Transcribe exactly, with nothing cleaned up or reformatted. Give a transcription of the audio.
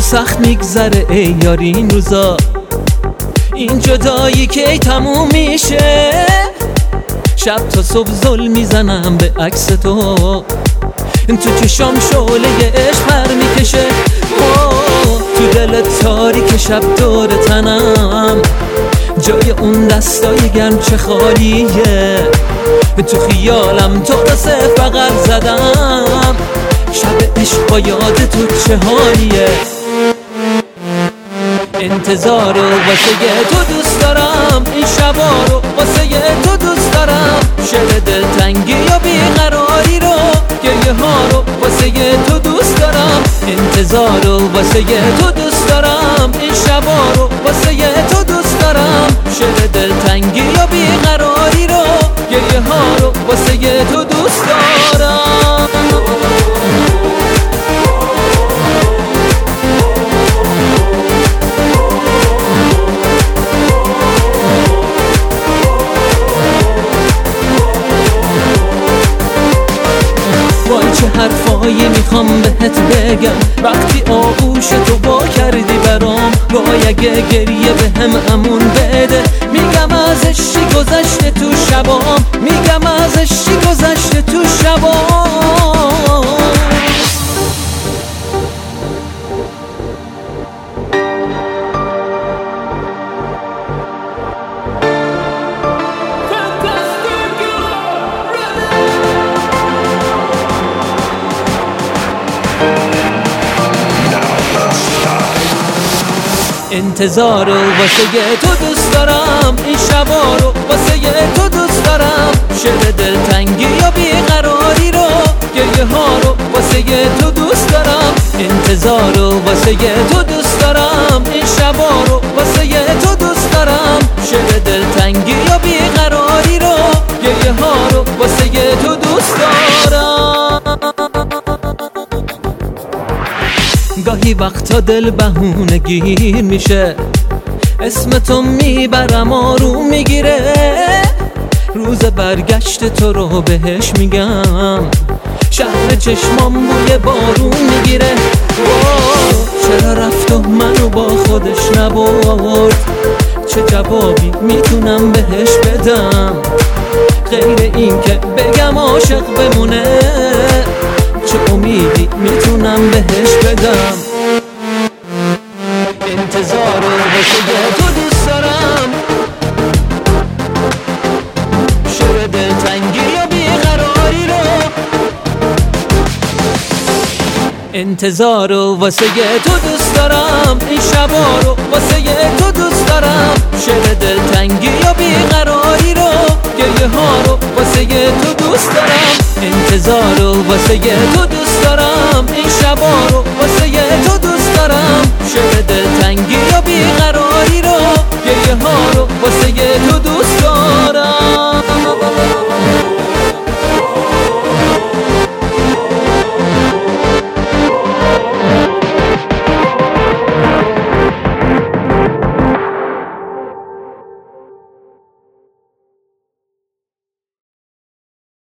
سخت میگذره ای یاری این روزا، این جدایی که تموم میشه. شب تا صبح زل میزنم به عکس تو، تو چشام شعله عشق پر میکشه. تو دل تاریک شب دور تنم، جای اون دستای گرم چه خالیه. تو خیالم تو رسه فقط زدم، شب عشق با یاد تو چه حالیه. انتظار رو واسه تو دوست دارم، این شبا رو واسه تو دوست دارم. شعر دلتنگی و بیقراری رو، گریه ها رو واسه تو دوست دارم. انتظار رو واسه تو دوست دارم، این شبا رو واسه تو دوست دارم. شعر دلتنگی و بیقراری رو، گریه ها رو واسه تو دوست دارم. وای چه حرفایی میخوام بهت بگم، وقتی آغوش تو با کردی برام. وای اگه گریه به هم امون بده، میگم ازش چی گذشته تو شبام، میگم ازش چی گذشته تو شبام. انتظار رو واسه تو دوست دارم، این شبا رو واسه تو دوست دارم. شعر دلتنگی و بیقراری رو، گریه ها رو واسه تو دوست دارم. انتظار رو واسه تو دوست دارم، این شبا رو واسه تو دوست دارم. شعر دلتنگی و بیقراری رو، گریه ها رو واسه تو دوست دارم. گاهی وقتا دل بهونه گیر میشه، اسم تو میبرم آروم میگیره. روز برگشت تو رو بهش میگم، شهر چشمام بوی بارون میگیره. چرا رفت و منو با خودش نبرد، چه جوابی میتونم بهش بدم غیر این که بگم عاشق بمونه؟ چه امیدی میتونم بهش بدم؟ انتظار رو واسه تو دوست دارم، شعر دلتنگی و بیقراری رو. انتظار رو واسه تو دوست دارم، این شبا رو واسه تو دوست دارم. شعر دلتنگی و بیقراری رو، گریه ها رو واسه تو دوست دارم. انتظار رو واسه تو دوست دارم، این شبا رو واسه تو دوست دارم. شعر دلتنگی و بیقراری رو، گریه ها رو واسه تو